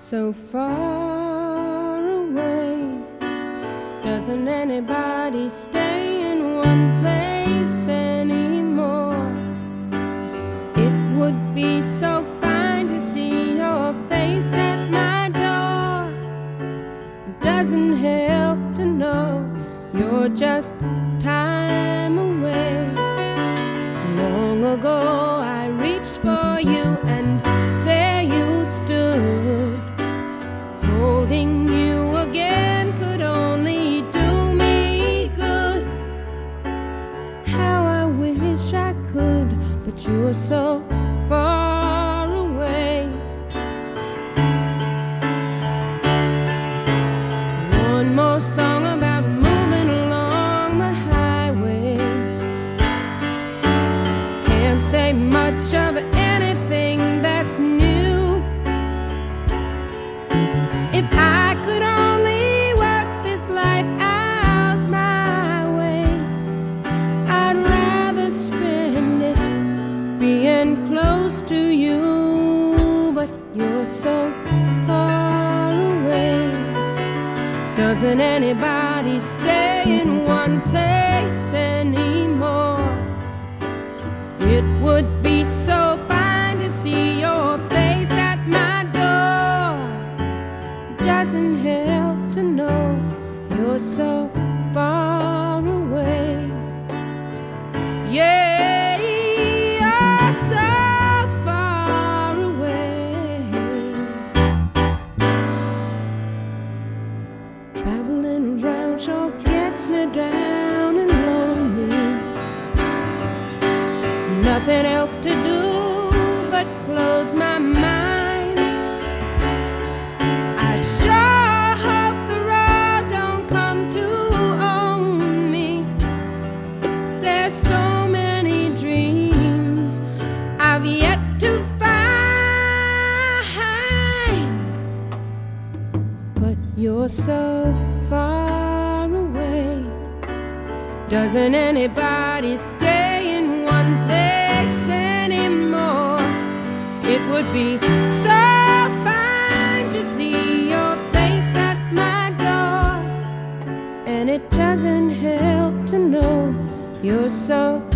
so far away. Doesn't anybody stay in one place anymore? It would be so fine to see your face at my door. It doesn't help to know you're just time away. Long ago I reached for you and there you stood. Holding you again could only do me good. How I wish I could, but you're so far away. One more song about moving along the highway. Can't say much of anything that's new. If I could only work this life out my way, I'd rather spend it being close to you. But you're so far away. Doesn't anybody stay in one place anymore? It would be so fine to see your face at my door. Doesn't help to know you're so far away. Yeah, you're so far away. Traveling around sure gets me down and lonely. Nothing else to do but close my mind. I sure hope the road don't come to own me. There's so many dreams I've yet to find. But you're so far away. Doesn't anybody stay in one place anymore? It would be so fine to see your face at my door. And it doesn't help to know you're so